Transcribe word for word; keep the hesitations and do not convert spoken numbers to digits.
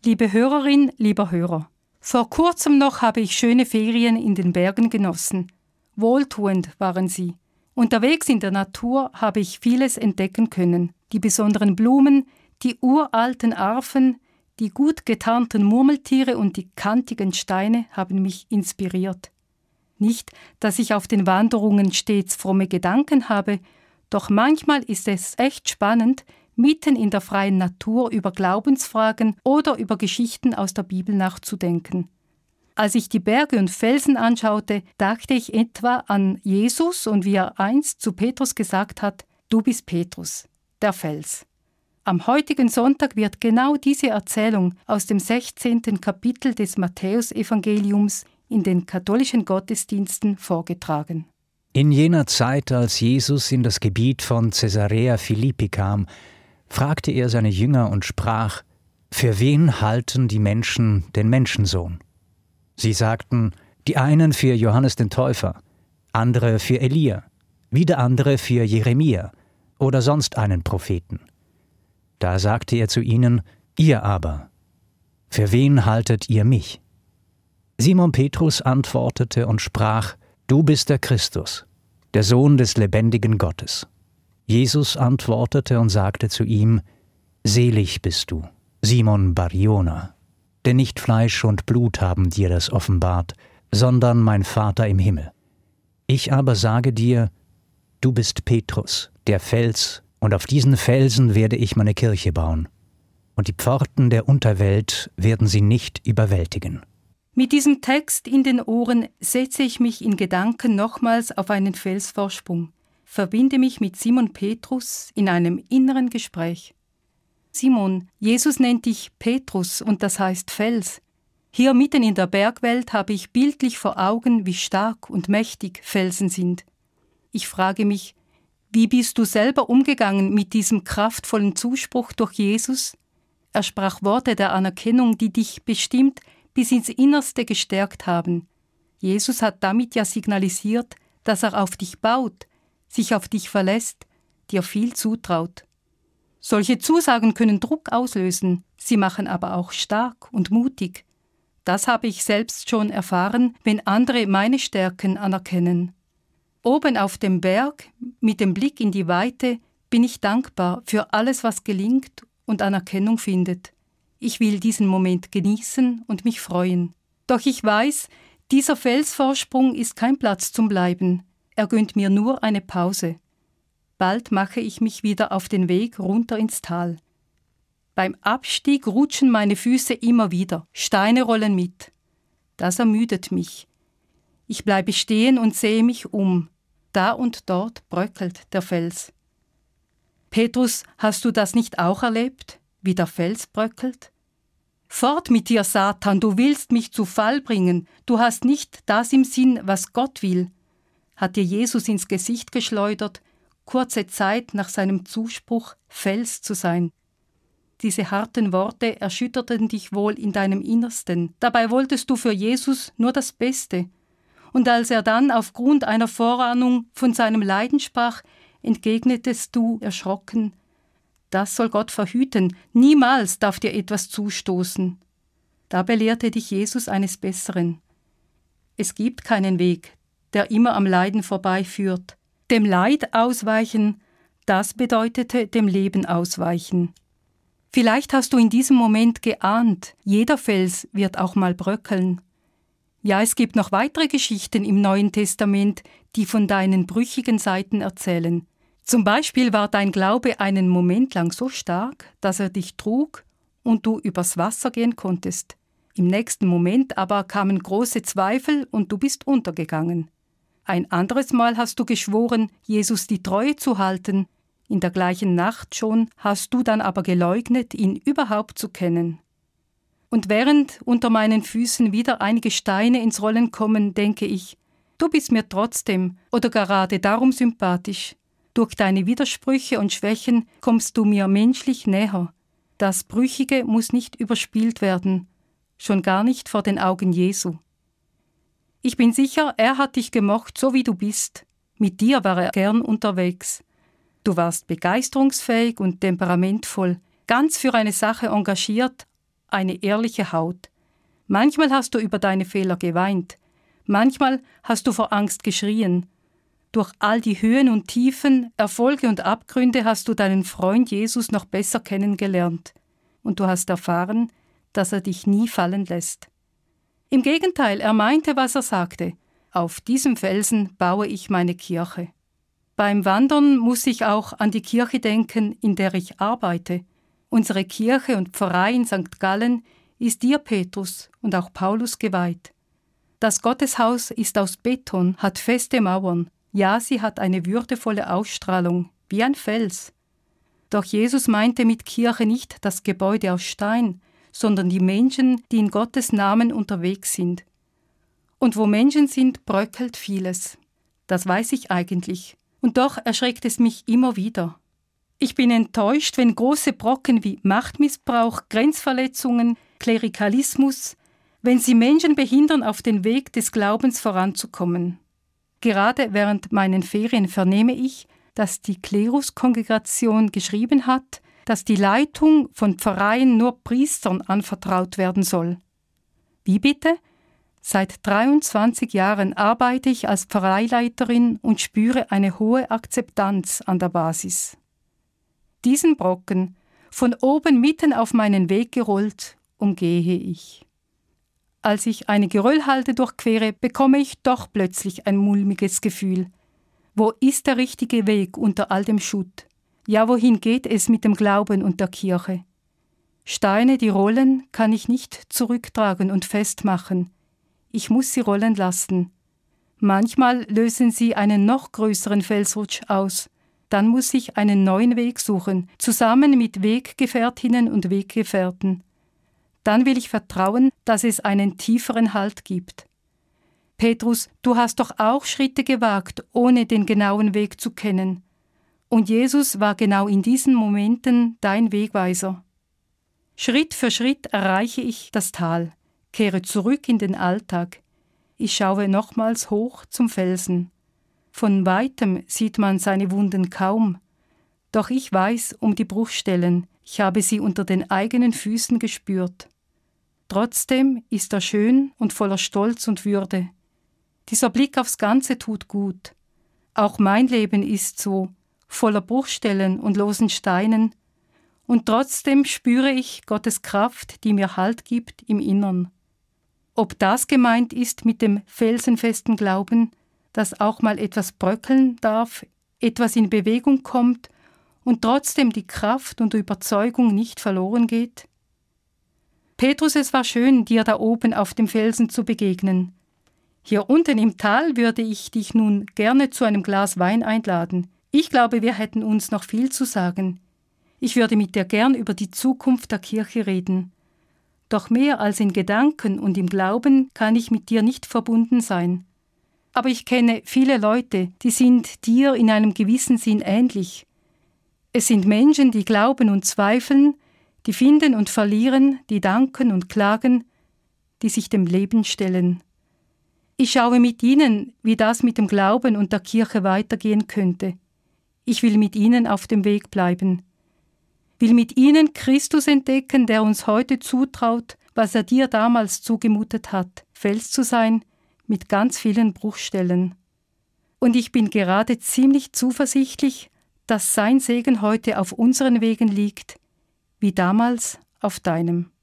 Liebe Hörerin, lieber Hörer, vor kurzem noch habe ich schöne Ferien in den Bergen genossen. Wohltuend waren sie. Unterwegs in der Natur habe ich vieles entdecken können. Die besonderen Blumen, die uralten Arfen, die gut getarnten Murmeltiere und die kantigen Steine haben mich inspiriert. Nicht, dass ich auf den Wanderungen stets fromme Gedanken habe, doch manchmal ist es echt spannend, mitten in der freien Natur über Glaubensfragen oder über Geschichten aus der Bibel nachzudenken. Als ich die Berge und Felsen anschaute, dachte ich etwa an Jesus und wie er einst zu Petrus gesagt hat: Du bist Petrus, der Fels. Am heutigen Sonntag wird genau diese Erzählung aus dem sechzehnten Kapitel des Matthäusevangeliums in den katholischen Gottesdiensten vorgetragen. In jener Zeit, als Jesus in das Gebiet von Caesarea Philippi kam, fragte er seine Jünger und sprach: Für wen halten die Menschen den Menschensohn? Sie sagten, die einen für Johannes den Täufer, andere für Elia, wieder andere für Jeremia oder sonst einen Propheten. Da sagte er zu ihnen: Ihr aber, für wen haltet ihr mich? Simon Petrus antwortete und sprach: Du bist der Christus, der Sohn des lebendigen Gottes. Jesus antwortete und sagte zu ihm: Selig bist du, Simon Bar-Jona, denn nicht Fleisch und Blut haben dir das offenbart, sondern mein Vater im Himmel. Ich aber sage dir, du bist Petrus, der Fels, und auf diesen Felsen werde ich meine Kirche bauen, und die Pforten der Unterwelt werden sie nicht überwältigen. Mit diesem Text in den Ohren setze ich mich in Gedanken nochmals auf einen Felsvorsprung, verbinde mich mit Simon Petrus in einem inneren Gespräch. Simon, Jesus nennt dich Petrus und das heißt Fels. Hier mitten in der Bergwelt habe ich bildlich vor Augen, wie stark und mächtig Felsen sind. Ich frage mich, wie bist du selber umgegangen mit diesem kraftvollen Zuspruch durch Jesus? Er sprach Worte der Anerkennung, die dich bestimmt bis ins Innerste gestärkt haben. Jesus hat damit ja signalisiert, dass er auf dich baut, sich auf dich verlässt, dir viel zutraut. Solche Zusagen können Druck auslösen, sie machen aber auch stark und mutig. Das habe ich selbst schon erfahren, wenn andere meine Stärken anerkennen. Oben auf dem Berg, mit dem Blick in die Weite, bin ich dankbar für alles, was gelingt und Anerkennung findet. Ich will diesen Moment genießen und mich freuen. Doch ich weiß, dieser Felsvorsprung ist kein Platz zum Bleiben. Er gönnt mir nur eine Pause. Bald mache ich mich wieder auf den Weg runter ins Tal. Beim Abstieg rutschen meine Füße immer wieder, Steine rollen mit. Das ermüdet mich. Ich bleibe stehen und sehe mich um. Da und dort bröckelt der Fels. Petrus, hast du das nicht auch erlebt, wie der Fels bröckelt? Fort mit dir, Satan, du willst mich zu Fall bringen. Du hast nicht das im Sinn, was Gott will, hat dir Jesus ins Gesicht geschleudert, kurze Zeit nach seinem Zuspruch, Fels zu sein. Diese harten Worte erschütterten dich wohl in deinem Innersten. Dabei wolltest du für Jesus nur das Beste. Und als er dann aufgrund einer Vorahnung von seinem Leiden sprach, entgegnetest du erschrocken: Das soll Gott verhüten, niemals darf dir etwas zustoßen. Da belehrte dich Jesus eines Besseren. Es gibt keinen Weg, der immer am Leiden vorbeiführt. Dem Leid ausweichen, das bedeutete dem Leben ausweichen. Vielleicht hast du in diesem Moment geahnt, jeder Fels wird auch mal bröckeln. Ja, es gibt noch weitere Geschichten im Neuen Testament, die von deinen brüchigen Seiten erzählen. Zum Beispiel war dein Glaube einen Moment lang so stark, dass er dich trug und du übers Wasser gehen konntest. Im nächsten Moment aber kamen große Zweifel und du bist untergegangen. Ein anderes Mal hast du geschworen, Jesus die Treue zu halten. In der gleichen Nacht schon hast du dann aber geleugnet, ihn überhaupt zu kennen. Und während unter meinen Füßen wieder einige Steine ins Rollen kommen, denke ich, du bist mir trotzdem oder gerade darum sympathisch. Durch deine Widersprüche und Schwächen kommst du mir menschlich näher. Das Brüchige muss nicht überspielt werden, schon gar nicht vor den Augen Jesu. Ich bin sicher, er hat dich gemocht, so wie du bist. Mit dir war er gern unterwegs. Du warst begeisterungsfähig und temperamentvoll, ganz für eine Sache engagiert, eine ehrliche Haut. Manchmal hast du über deine Fehler geweint. Manchmal hast du vor Angst geschrien. Durch all die Höhen und Tiefen, Erfolge und Abgründe hast du deinen Freund Jesus noch besser kennengelernt. Und du hast erfahren, dass er dich nie fallen lässt. Im Gegenteil, er meinte, was er sagte. Auf diesem Felsen baue ich meine Kirche. Beim Wandern muss ich auch an die Kirche denken, in der ich arbeite. Unsere Kirche und Pfarrei in Sankt Gallen ist dir, Petrus, und auch Paulus geweiht. Das Gotteshaus ist aus Beton, hat feste Mauern. Ja, sie hat eine würdevolle Ausstrahlung, wie ein Fels. Doch Jesus meinte mit Kirche nicht das Gebäude aus Stein, sondern die Menschen, die in Gottes Namen unterwegs sind. Und wo Menschen sind, bröckelt vieles. Das weiß ich eigentlich. Und doch erschreckt es mich immer wieder. Ich bin enttäuscht, wenn große Brocken wie Machtmissbrauch, Grenzverletzungen, Klerikalismus, wenn sie Menschen behindern, auf den Weg des Glaubens voranzukommen. Gerade während meinen Ferien vernehme ich, dass die Kleruskongregation geschrieben hat, dass die Leitung von Pfarreien nur Priestern anvertraut werden soll. Wie bitte? Seit dreiundzwanzig Jahren arbeite ich als Pfarreileiterin und spüre eine hohe Akzeptanz an der Basis. Diesen Brocken, von oben mitten auf meinen Weg gerollt, umgehe ich. Als ich eine Geröllhalde durchquere, bekomme ich doch plötzlich ein mulmiges Gefühl. Wo ist der richtige Weg unter all dem Schutt? Ja, wohin geht es mit dem Glauben und der Kirche? Steine, die rollen, kann ich nicht zurücktragen und festmachen. Ich muss sie rollen lassen. Manchmal lösen sie einen noch größeren Felsrutsch aus. Dann muss ich einen neuen Weg suchen, zusammen mit Weggefährtinnen und Weggefährten. Dann will ich vertrauen, dass es einen tieferen Halt gibt. Petrus, du hast doch auch Schritte gewagt, ohne den genauen Weg zu kennen. Und Jesus war genau in diesen Momenten dein Wegweiser. Schritt für Schritt erreiche ich das Tal, kehre zurück in den Alltag. Ich schaue nochmals hoch zum Felsen. Von weitem sieht man seine Wunden kaum. Doch ich weiß um die Bruchstellen, ich habe sie unter den eigenen Füßen gespürt. Trotzdem ist er schön und voller Stolz und Würde. Dieser Blick aufs Ganze tut gut. Auch mein Leben ist so, voller Bruchstellen und losen Steinen. Und trotzdem spüre ich Gottes Kraft, die mir Halt gibt im Innern. Ob das gemeint ist mit dem felsenfesten Glauben, dass auch mal etwas bröckeln darf, etwas in Bewegung kommt und trotzdem die Kraft und Überzeugung nicht verloren geht? Petrus, es war schön, dir da oben auf dem Felsen zu begegnen. Hier unten im Tal würde ich dich nun gerne zu einem Glas Wein einladen. Ich glaube, wir hätten uns noch viel zu sagen. Ich würde mit dir gern über die Zukunft der Kirche reden. Doch mehr als in Gedanken und im Glauben kann ich mit dir nicht verbunden sein. Aber ich kenne viele Leute, die sind dir in einem gewissen Sinn ähnlich. Es sind Menschen, die glauben und zweifeln, die finden und verlieren, die danken und klagen, die sich dem Leben stellen. Ich schaue mit ihnen, wie das mit dem Glauben und der Kirche weitergehen könnte. Ich will mit ihnen auf dem Weg bleiben. Will mit ihnen Christus entdecken, der uns heute zutraut, was er dir damals zugemutet hat, Fels zu sein, mit ganz vielen Bruchstellen. Und ich bin gerade ziemlich zuversichtlich, dass sein Segen heute auf unseren Wegen liegt, wie damals auf deinem.